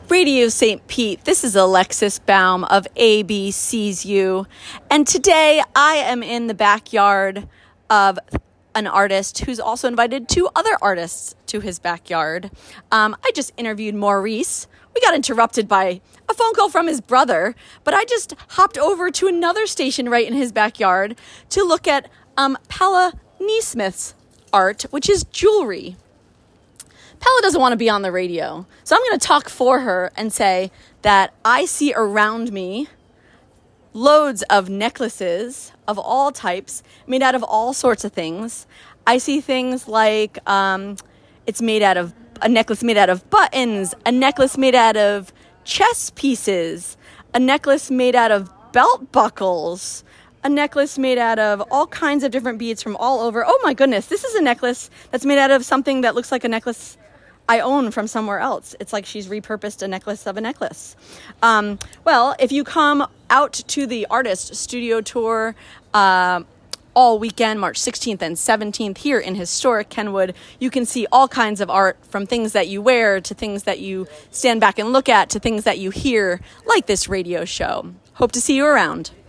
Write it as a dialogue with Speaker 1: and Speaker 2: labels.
Speaker 1: Radio St. Pete, this is Alexis Baum of ABCU, and today I am in the backyard of an artist who's also invited two other artists to his backyard. I just interviewed Maurice. We got interrupted by a phone call from his brother, but I just hopped over to another station right in his backyard to look at Pella Neesmith's art, which is jewelry. Pella doesn't want to be on the radio, so I'm going to talk for her and say that I see around me loads of necklaces of all types, made out of all sorts of things. I see things like it's made out of a necklace made out of buttons, a necklace made out of chess pieces, a necklace made out of belt buckles, a necklace made out of all kinds of different beads from all over. Oh my goodness, this is a necklace that's made out of something that looks like a necklace I own from somewhere else. It's like she's repurposed a necklace of a necklace. Well, if you come out to the artist studio tour all weekend, March 16th and 17th here in historic Kenwood, you can see all kinds of art, from things that you wear to things that you stand back and look at to things that you hear, like this radio show. Hope to see you around.